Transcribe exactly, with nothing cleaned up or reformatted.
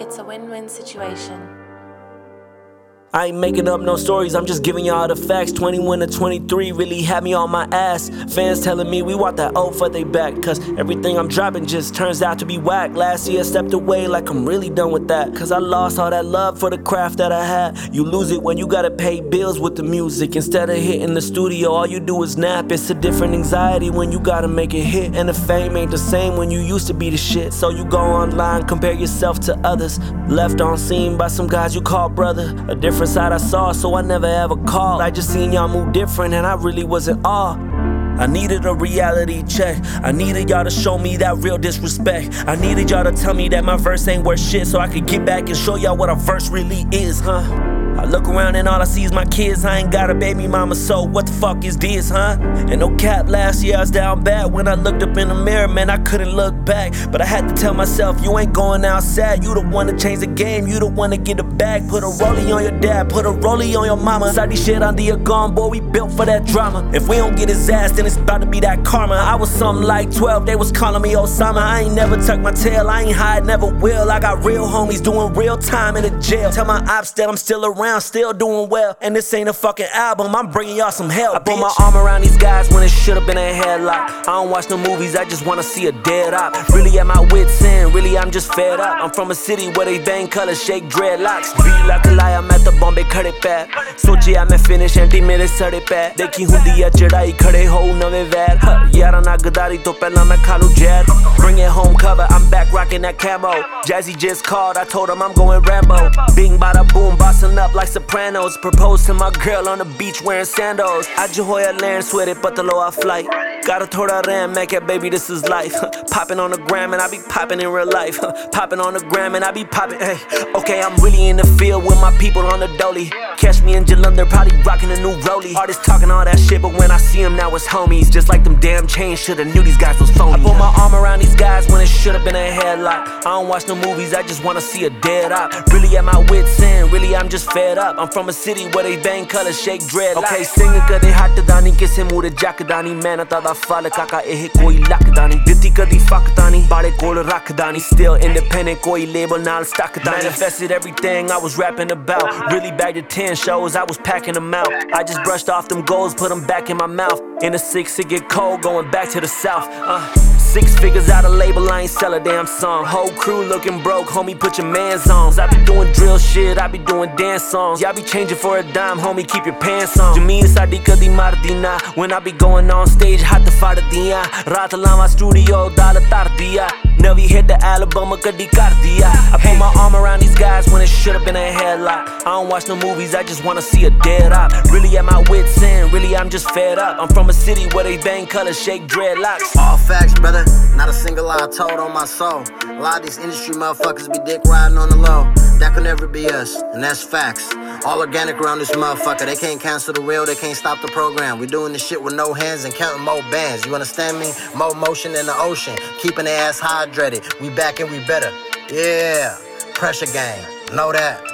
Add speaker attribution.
Speaker 1: It's a win-win situation.
Speaker 2: I ain't making up no stories, I'm just giving y'all the facts. Twenty-one to twenty-three really had me on my ass. Fans telling me we want that old for they back, cause everything I'm dropping just turns out to be whack. Last year I stepped away like I'm really done with that, cause I lost all that love for the craft that I had. You lose it when you gotta pay bills with the music. Instead of hitting the studio, all you do is nap. It's a different anxiety when you gotta make it hit, and the fame ain't the same when you used to be the shit. So you go online, compare yourself to others, left on scene by some guys you call brother. A different side I saw, so I never ever called. I just seen y'all move different and I really wasn't awe. I needed a reality check. I needed y'all to show me that real disrespect. I needed y'all to tell me that my verse ain't worth shit, so I could get back and show y'all what a verse really is, huh? I look around and all I see is my kids. I ain't got a baby mama, so what the fuck is this, huh? And no cap, last year I was down bad. When I looked up in the mirror, man, I couldn't look back. But I had to tell myself, you ain't going outside. You the one to change the game, you the one to get it back. Put a rollie on your dad, put a rollie on your mama. Sadi shit under your gun, boy, we built for that drama. If we don't get his ass, then it's about to be that karma. I was something like twelve, they was calling me Osama. I ain't never tucked my tail, I ain't hide, never will. I got real homies doing real time in the jail. Tell my ops that I'm still around, still doing well. And this ain't a fucking album, I'm bringing y'all some help. I put my arm around these guys when it should've been a headlock. I don't watch no movies, I just wanna see a dead op. Really at my wit's end, really I'm just fed up. I'm from a city where they bang colors, shake dreadlocks. Beat like a lie, I'm at the Bombay khade pe. Sochiya main finish anti mere sade pe. Dekhi hundi hai chadai khade ho nave vair. Yara na gadari to pehla main kha lu jair. Bring it home cover, I'm back rocking that camo. Jazzy just called, I told him I'm going Rambo. Bing bada boom, bossing up like Sopranos. Proposed to my girl on the beach wearing sandals. Aj hoya land sweated patalo a flight. Gotta thoda ram, make it, baby, this is life. Popping on the gram and I be popping in real life. Popping on the gram and I be popping, hey. Okay, I'm really in the field with my people on the dolly. Catch me in Jalandhar, probably rocking a new rollie. Artists talking all that shit, but when I see them now it's homies. Just like them damn chains, shoulda knew these guys was phony. I put my arm around these guys when it shoulda been a headlock. I don't watch no movies, I just wanna see a dead op. Really at my wit's end, really I'm just fed up. I'm from a city where they bang colors, shake dreadlocks. Okay, sing kade hatda nahi, kisse mure jakda nahi. Mehnat da fal kaka eh koi lakda nahi. Ditti kadi fakda nahi, baade kol rakhda nahi. Still independent, koi label naal stuck da nahi. Manifested everything I was rapping about. Really bagged at ten shows, I was packing them out. I just brushed off them goals, put them back in my mouth. In the six, it get cold, going back to the south. uh. Six figures out of label, I ain't sell a damn song. Whole crew looking broke, homie, put your mans on. I be doing drill shit, I be doing dance songs. Y'all be changing for a dime, homie, keep your pants on. Jameen saadi kadi mardi na. When I be going on stage, hath fad diya. Raat lawa studio, dal tar diya. Navi hit the album, kadi kar diya. I put my arm around these guys when it should've been a headlock. I don't watch no movies, I just wanna see a dead op. Really at my wit's end, really I'm just fed up. I'm from a city where they bang colors, shake dreadlocks.
Speaker 3: All facts, brother. Not a single lie told on my soul. A lot of these industry motherfuckers be dick riding on the low. That could never be us, and that's facts. All organic around this motherfucker. They can't cancel the wheel, they can't stop the program. We doing this shit with no hands and counting more bands. You understand me? More motion in the ocean, keeping their ass hydrated. We back and we better. Yeah, pressure gang, know that.